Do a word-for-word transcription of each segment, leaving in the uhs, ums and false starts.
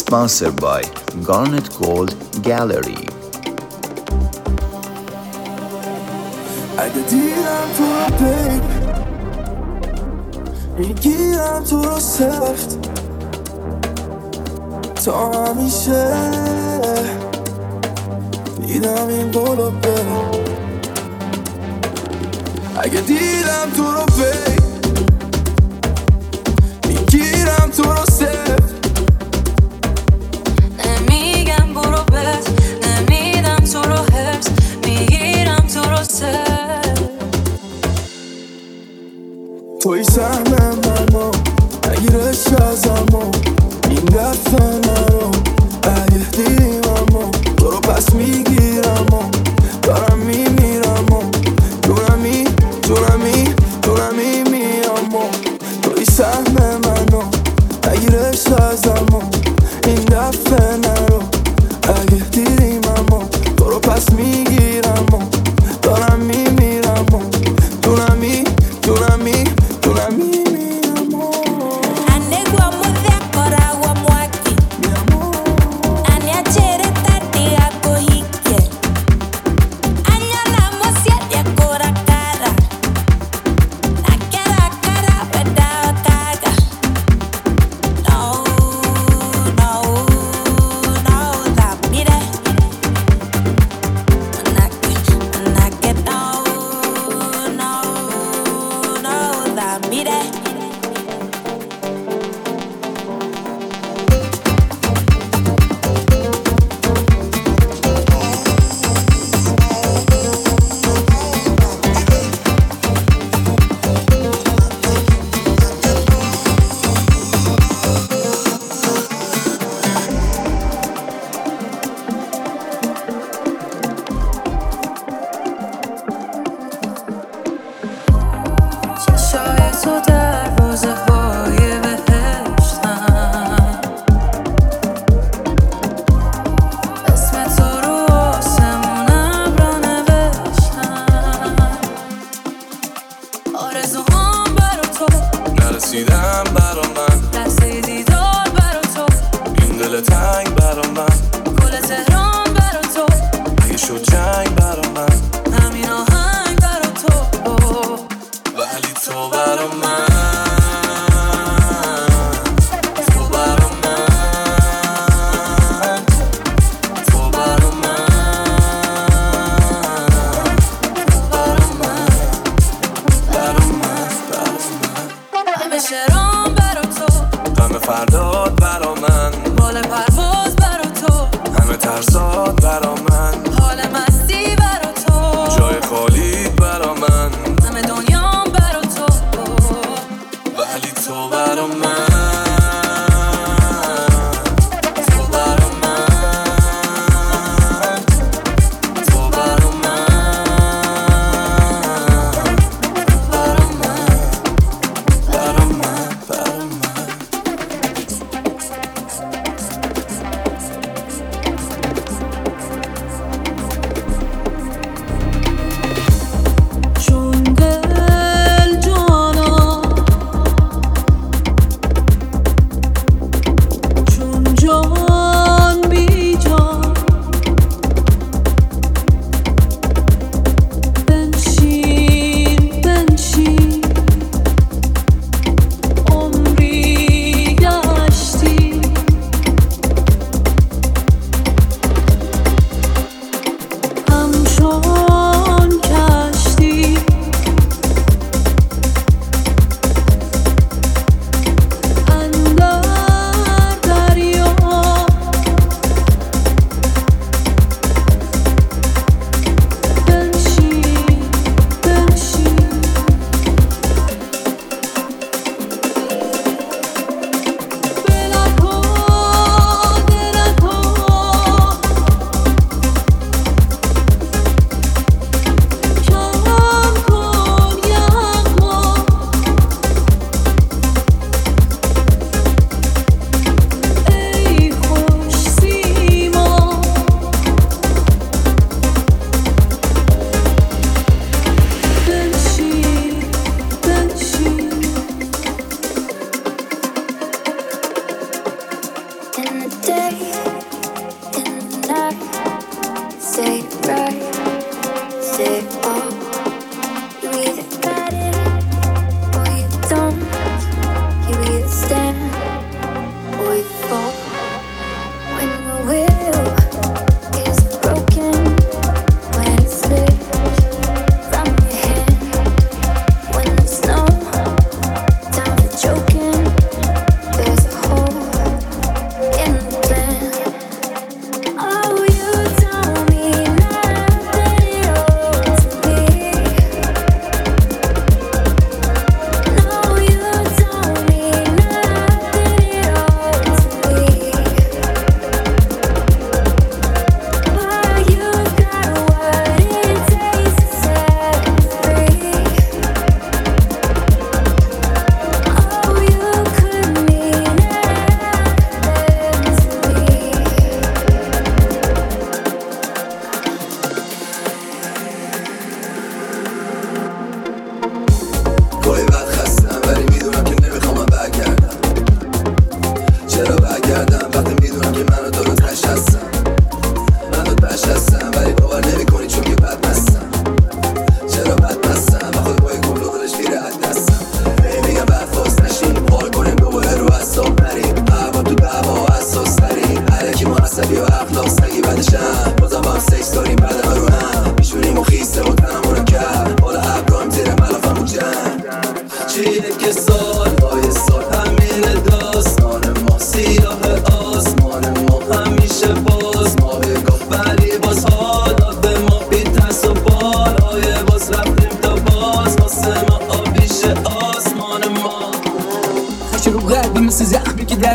Sponsored by Garnet Gold Gallery. اگه دیدم تو رو بیب میگیرم تو رو سفت تا همیشه دیدم این بولو بره. اگه دیدم تو رو بیب میگیرم تو رو سفت نمیگم برو بس، نمیدم تو رو حرس، میگیرم تو رو سفت. توی سهم منو نگیرش ازمو این دفعه نرو. اگه دیدیم امو تو رو پس میگیرم و دارم میمیرم و جونمی جونمی جونمی میام و توی سهم منو نگیرش ازمو این دفعه نرو. اگه دیدیم امو تو رو پس میگیرم و دارم میمیرم و جونمی جونمی جونمی تو در روزه های بهشتم، اسم تو رو آسمونم را نوشتم. آرزوهام برا تو نرسیدم برا من، لحظه دیدار برا تو این دل تنگ برا من، گل تهران برا تو اگه شد جنگ برا من، همین آهنگ برا تو، ولی تو برا من، تو برا من، تو برا من، برا من، برا من، برا من. همیشه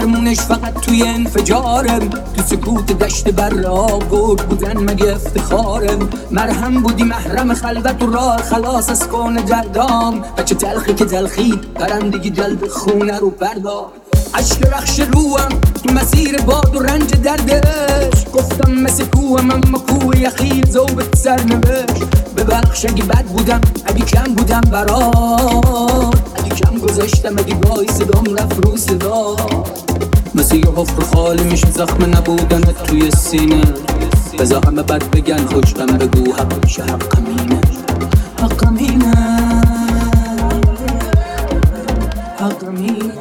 درمونش فقط توی انفجارم. تو سکوت دشت بر آگور بودن مگه افتخارم. مرهم بودی محرم خلوت و راه خلاص از کون جردام. بچه تلخی که تلخی پرندگی جلب خونه رو بردار. عشق رخش روم تو مسیر باد و رنج دردش. گفتم مثل کوهم اما کوه یخید زوبت سرنوشت. ببخش اگه بد بودم اگه کم بودم برات. اگه کم گذاشتم اگه گاهی صدام رفت رو صدا. مثل یه حفر خالی میشه زخم نبودنت توی سینه. بذار همه بد بگن خوشم بگو حق میشه حقم اینه. حقم اینه حقم اینه.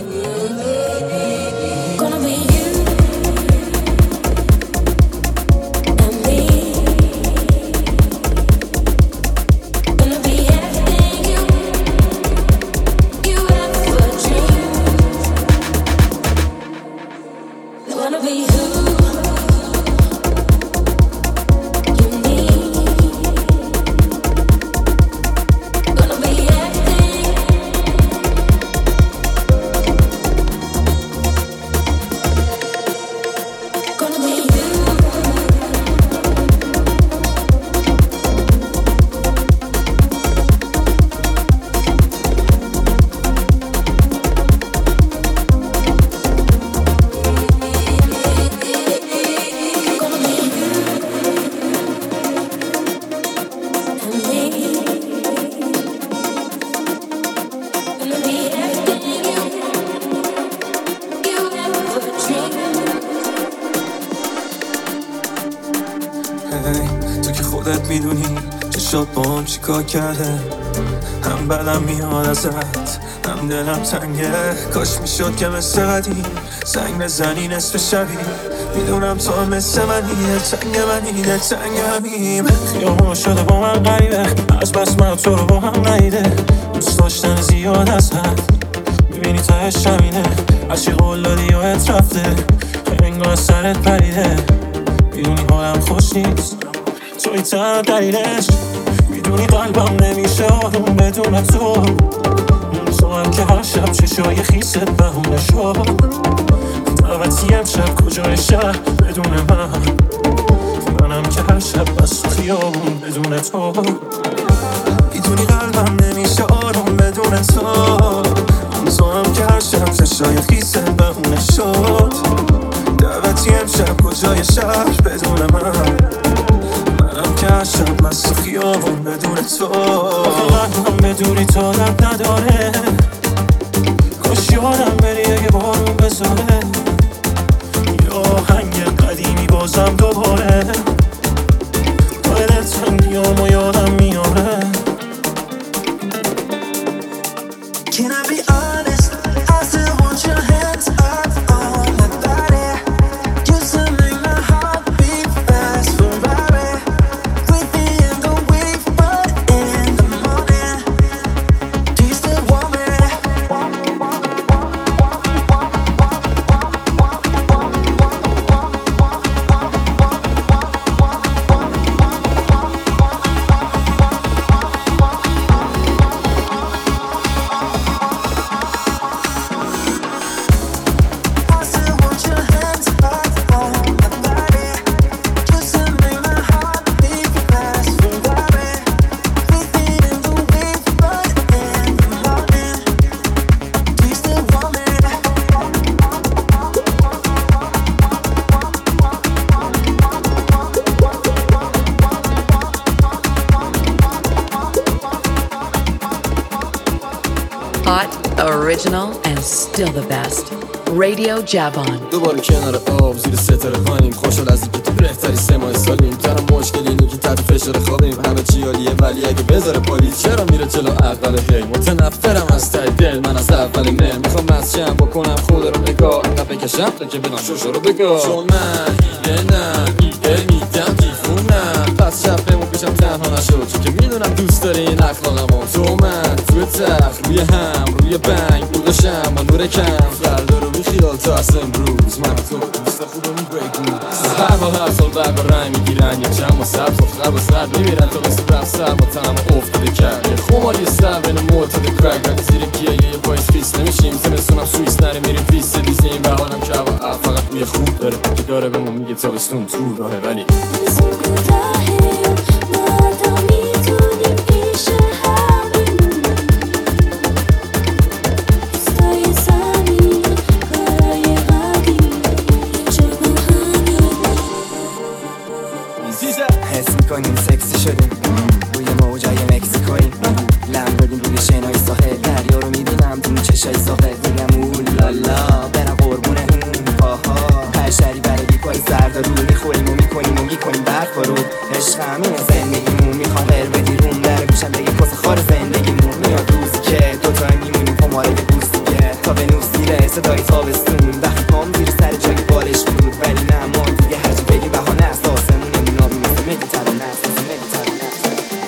تو که خودت میدونی چشات با هم چیکار کرده. هم بدم میاد ازت هم دلم تنگه. کاش میشد که مثل قدیم سنگ بزنی نصف شبی. میدونم تو هم مثل منی دلتنگ منی دلتنگ همیم. خیابون شده با من غریبه از بس من تو رو با هم نیده. دوست داشتن زیاد از حد میبینی تهش همینه. هرچی قول دادی یادت رفته انگار سرت پریده. میدونی حالم خوش نیست توی تنها دلیلش. میدونی قلبم نمیشه آروم بدون تو. تو هم که هر شب چشای خیست بهونه شد. دعوتی امشب کجای شهر بدون من. منم که هر شب بس خیابون بدون تو. میدونی قلبم نمیشه آروم بدون تو. تو هم که هر شب چشای خیست بهونه شد. دعوتی امشب کجای شهر بدون من. منم که هر شب مست خیابون بدون تو. قلبم بدونی تو درد نداره. کاش یادم بری اگه بارون بزاره. یا آهنگ قدیمی بازم دوباره. دلت تنگیام و یادم میاره. Can I be honest? I still want your hands up on my body. Used to make my heart beat fast Ferrari. With me in the wave, but in the morning. Do you still want me? Hot, original, and still the best. Radio Javon. دوباره کنار آب زیر ستاره پاییم. خوشحال از اینکه تو بهتری سه ماه سالیم. تنها مشکل اینه که تحت فشار خوابیم. همه چی عالیه ولی اگه بذاره پلیس چرا میره جلو اول هی. متنفرم از ته دل من از اول نه. میخوام مسجم بکنم خود رو نگاه انقدر بکشم تا که بدم شوشو رو بگاه. چون من ایده نه ایده میدم دیفونم. پس شب بمون پیشم تنها نشد چون که میدونم دوست داری این اخلاقمو. تو من توی تخت روی هم روی بنگ بودشم با نور کم. فردا رو بی خیال تا از امروز من تو دوست خودمون بگو. هر حال هر سال برگ و رنگ میگیرن. یه چند و سبز و خرب و سرد میمیرن تا مثل رفت سر با تنم افتاده کرد. یه خمالی سر بین معتاد کرک ولی زیر گیه یه باعث خیست نمیشیم. زمستونم سویس نره میریم پیست دیزنیم. داره بهمون میگه تابستون تو راهه ولی حس میکنیم سکسی شدیم روی موجای مکزیکوییم لم دادیم روی شنای ساحل دریا رو میبینم تو چشای ساحل میگم اولالا برم قربونه اون پاها پرشری برای بیپای سردارو میخوریم و میکنیم و میکنیم برف رو عشق همینه زندگیمون میخوام غیر بدی روم در گوشم بگه کس خار زندگیمون میاد روزی که دوتای میمونیم پماره بوستیه تا به نوز دیره صدای تابستون وقتی پام زیر سر جای بالش بود ولی نه ما دیگه هرچی بگی بهانه است آسمون نابی مثل مدیترانه است مثل مدیترانه است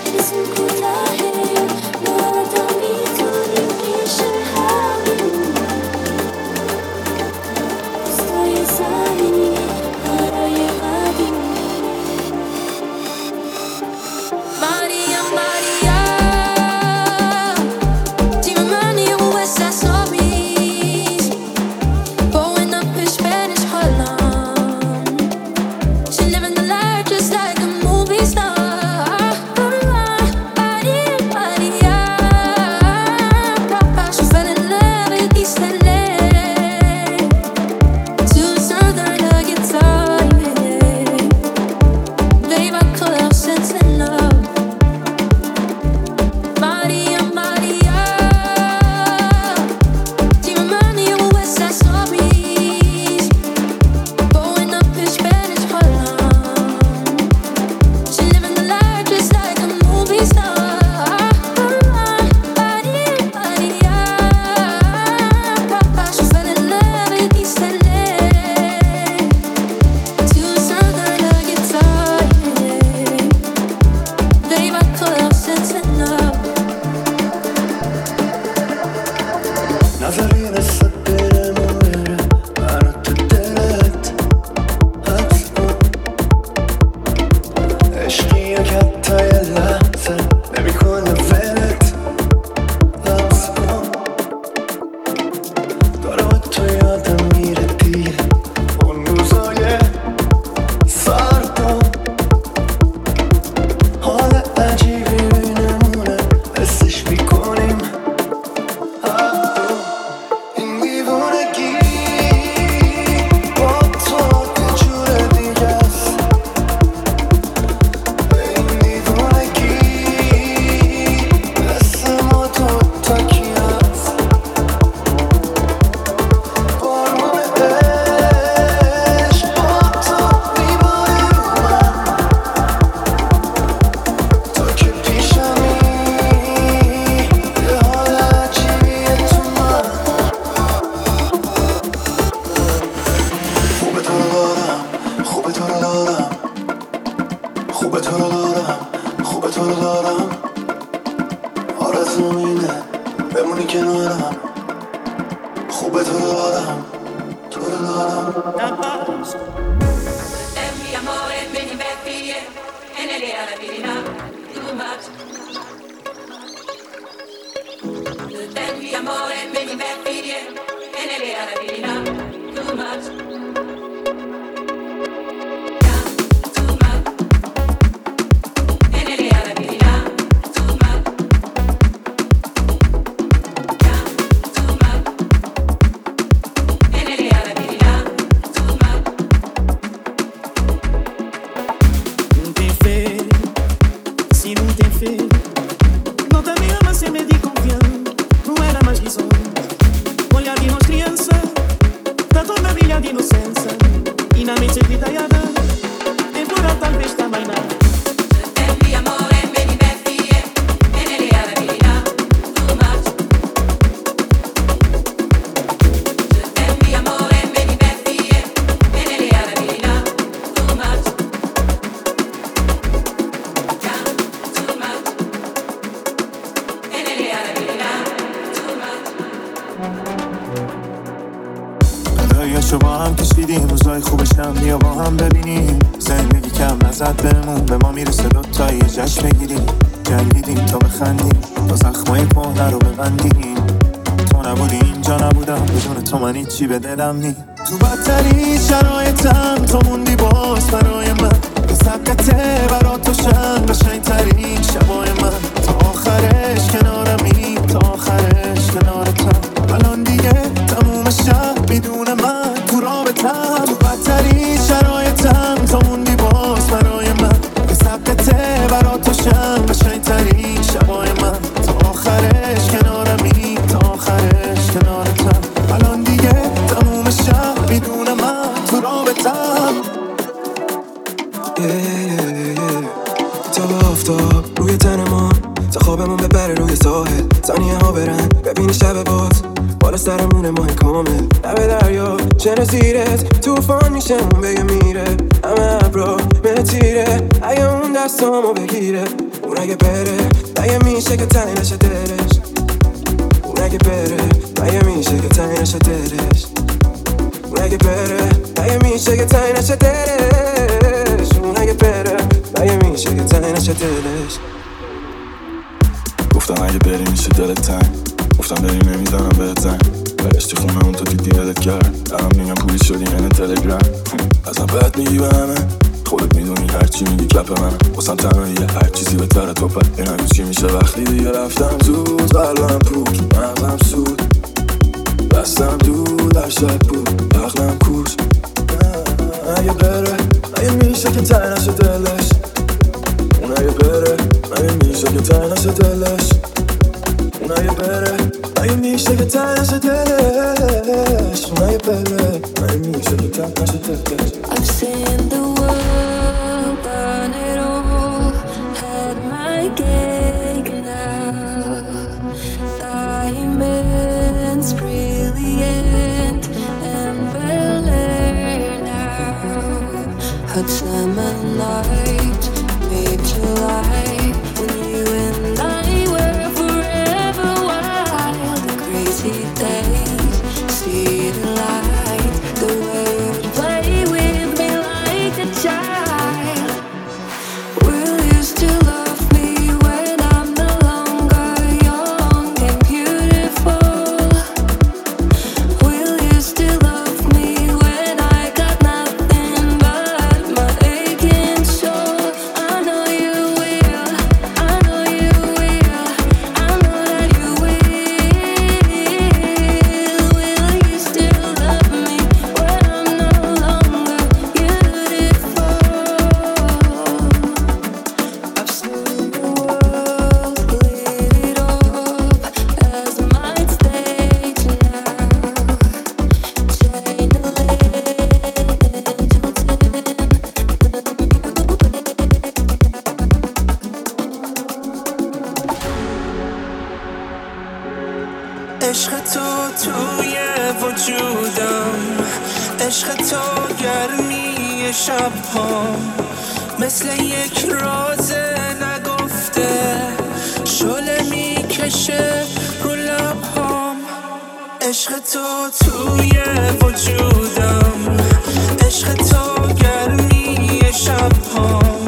رو با هم کشیدیم روزای خوبش هم بیا با هم ببینیم زندگی کم نزد بهمون به ما میرسه دوتایی جشن بگیریم جنگیدیم تا بخندیم تا زخمای کهنه رو ببندیم تو نبودی اینجا نبودم بدون تو من هیچی به دلم نی تو بدترین شرایطم تو موندی باز برای من، به سبقته برا تو شن قشنگترین شبای من. تا آخرش کنارمی، تا آخرش کنارتم. الان دیگه تموم شب بدون من تو رابطم. تو بدترین شرایطم تو موندی باز برای من، به سبقته برا تو شن قشنگترین شبای من. تا آخرش کنارمی، تا آخرش کنارتم. الان دیگه تموم شب بدون من تو رابطم. yeah, yeah, yeah. تا به آفتاب روی تن ما، تا خوابمون ببره روی ساحل. ثانیه ها برن ببینی شب باز بالا سرمونه ماه کامل. لب دریا چن زیرت توفان میشه اون بگه میره. همه ابرا به تیره اگه اون دستامو بگیره. اون اگه بره اگه میشه که تنی نشه دلش. اون اگه بره اگه میشه که تنی نشه دلش. اون اگه بره اگه میشه که تنی نشه دلش. اون اگه بره اگه میشه که تنی نشه دلش. گفتم اگه بری میشه دلت تنگ. گفتم بری نمیزنم بهت زنگ. برشتی خونه اون تو دیدی ولت کرد. الان میگم پولی شدی اینه تلگرام. ازم بد میگی به همه، خودت میدونی هرچی میگی کپ منم. واسم تنهاییه هر چیزی بهتره تو پد. این هنوز چی میشه وقتی دیگه رفتم زود. قلبم پود مغزم سود، دستم دود هر شب بود عقلم کوش. اگه بره اگه میشه که تنی نشه دلش. اون اگه بره اگه میشه که تنی نشه دلش. اون اگه بره اگه میشه که تنی نشه دلش. اون اگه بره اگه میشه که تنی نشه دلش. I've seen the world burn it all, had my cake now. Diamonds brilliant and Bel-Air now. Hot summer night, made July, when you and I were forever wild. The crazy days, see the light, the way you play with me like a child. Will you still love me when I'm no longer young and beautiful? Will you still love me when I got nothing but my aching soul? I know you will, I know you will, I know that you will. Will you still love me when I'm no longer beautiful? I've seen the world lit up as my stage now. Chain a عشق تو توی وجودم، عشق تو گرمی شب‌هام، مثل یک راز نگفته شعله میکشه رو لب‌هام. عشق تو توی وجودم، عشق تو گرمی شب‌هام،